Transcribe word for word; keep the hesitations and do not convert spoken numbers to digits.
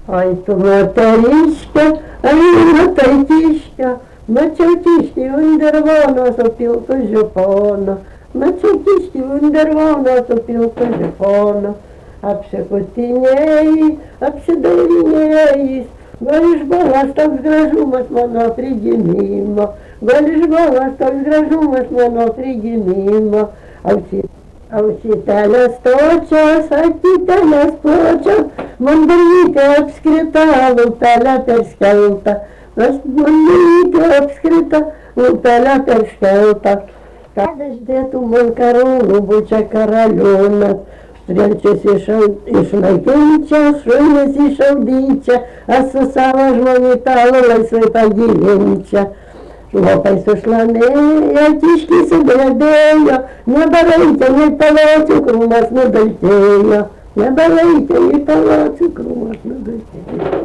Ой, tu moteriške, Alina taitiške, mačiau kiškį undervoną su pilku žiponu, mačiau kiškį undervoną su pilku žiponu, apsikutinėjai, apsidairinėjai, gal išbalas toks gražumas mano prigimimo, gal išbalas toks gražumas mano prigimimo, ausi. Ausytelės točios, akytelės plačios, man dalykai apskrita, lūpelė per skeltą, aš man dalykai apskrita, lūpelė per skeltą. Kad uždėtų man karūnų, būčia karaliūnas, strelčius išnaikinčia, šunis išaudyčia, aš su savo žmonitalu laisvai pagyvenčia. Lopai sušlamėjo, kiškį sudrebėjo, nebelaikė, nei palačių krūmas nubaltėjo, nebelaikė, nei palačių krūmas nubaltėjo.